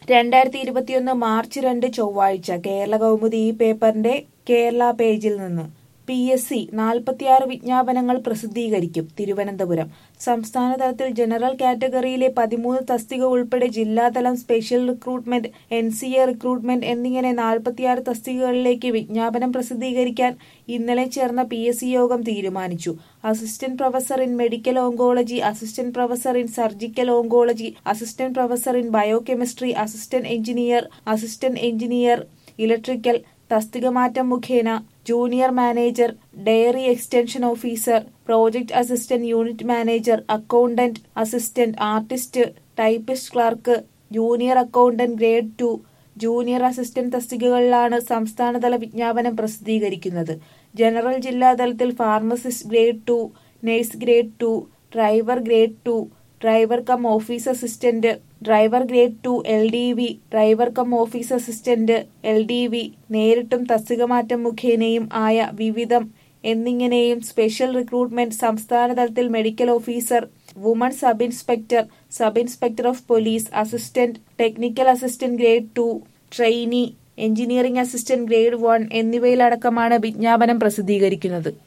2021 March 2 ചൊവ്വാഴ്ച കേരള കൗമുദി ഈ പേപ്പറിന്റെ കേരള പേജിൽ നിന്ന് PSC 46 വിജ്ഞാപനങ്ങൾ പ്രസിദ്ധീകരിക്കും. തിരുവനന്തപുരം സംസ്ഥാന തലത്തിൽ ജനറൽ കാറ്റഗറിയിലെ 13 തസ്തിക ഉൾപ്പെടെ ജില്ലാതലം സ്പെഷ്യൽ റിക്രൂട്ട്മെന്റ്, NCA റിക്രൂട്ട്മെന്റ് എന്നിങ്ങനെ 46 തസ്തികകളിലേക്ക് വിജ്ഞാപനം പ്രസിദ്ധീകരിക്കാൻ ഇന്നലെ ചേർന്ന PSC യോഗം തീരുമാനിച്ചു. Assistant professor in medical oncology, assistant professor in surgical oncology, assistant professor in biochemistry, assistant engineer electrical തസ്തിക മാറ്റം മുഖേന junior manager, dairy extension officer, project assistant, unit manager, accountant assistant, artist, typist clerk, junior accountant grade 2, junior assistant തസ്തികകളിലാണ് സംസ്ഥാനതല വിജ്ഞാപനം പ്രസിദ്ധീകരിക്കുന്നത്. General ജില്ലാതലത്തിൽ pharmacist grade 2, nurse grade 2, driver grade 2, driver cum office assistant, driver grade 2 LDV, driver cum office assistant LDV, നേരിട്ടും തസ്തിക മാറ്റം മുഖേനയും ആയ വിവിധം എന്നിങ്ങനെയും special recruitment സംസ്ഥാന തലത്തിൽ medical officer, woman sub inspector of police, assistant, technical assistant grade 2, trainee, engineering assistant grade 1 എന്നിവയിലടക്കമാണ് വിജ്ഞാപനം പ്രസിദ്ധീകരിക്കുന്നത്.